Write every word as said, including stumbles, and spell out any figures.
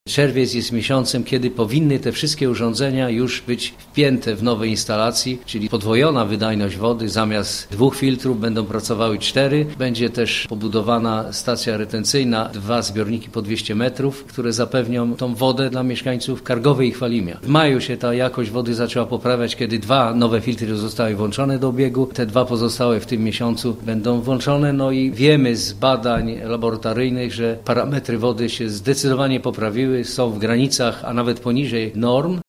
Czerwiec jest miesiącem, kiedy powinny te wszystkie urządzenia już być wpięte w nowe instalacji, czyli podwojona wydajność wody, zamiast dwóch filtrów będą pracowały cztery. Będzie też pobudowana stacja retencyjna, dwa zbiorniki po dwieście metrów, które zapewnią tą wodę dla mieszkańców Kargowej i Chwalimia. W maju się ta jakość wody zaczęła poprawiać, kiedy dwa nowe filtry zostały włączone do obiegu. Te dwa pozostałe w tym miesiącu będą włączone, no i wiemy z badań laboratoryjnych, że parametry wody się zdecydowanie poprawiły, są w granicach, a nawet poniżej norm.